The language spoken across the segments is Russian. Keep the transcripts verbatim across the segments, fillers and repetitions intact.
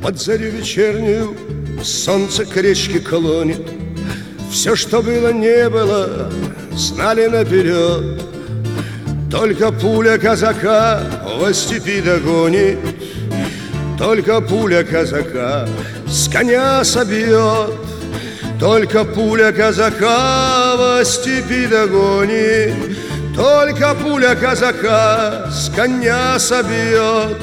Под зарю вечернюю солнце к речке клонит. Все, что было, не было, знали наперед. Только пуля казака во степи догонит, только пуля казака с коня собьет, только пуля казака во степи догонит, только пуля казака с коня собьет.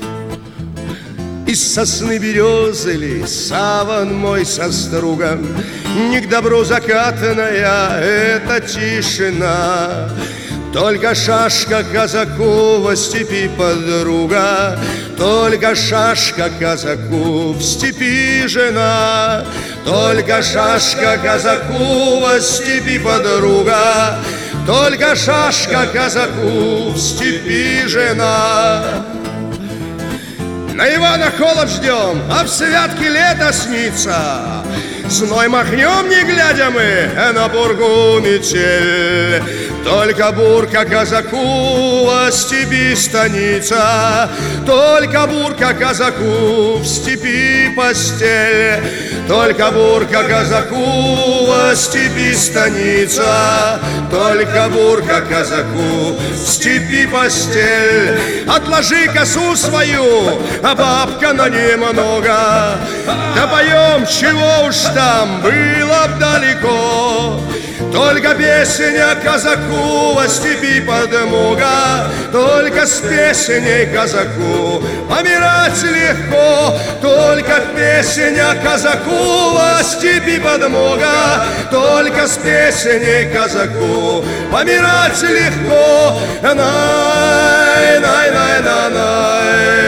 Из сосны березы ли саван мой со стругом, не к добру закатанная эта тишина. Только шашка казаку во степи подруга, только шашка казаку в степи жена, только шашка казаку во степи подруга, только шашка казаку в степи жена. На Ивана холод ждем, а в святке лето снится. Зной махнем, не глядя мы, на бургу метель. Только бурка казаку во степи станица, только бурка казаку в степи постель, только бурка казаку во степи станица, только бурка казаку в степи постель. Отложи косу свою, а бабка на немного, да поем, чего уж там было б далеко. Только песня казаку во степи подмога, только с песней казаку помирать легко. Только песня казаку во степи подмога, только с песней казаку помирать легко. Най, най, най, най, най.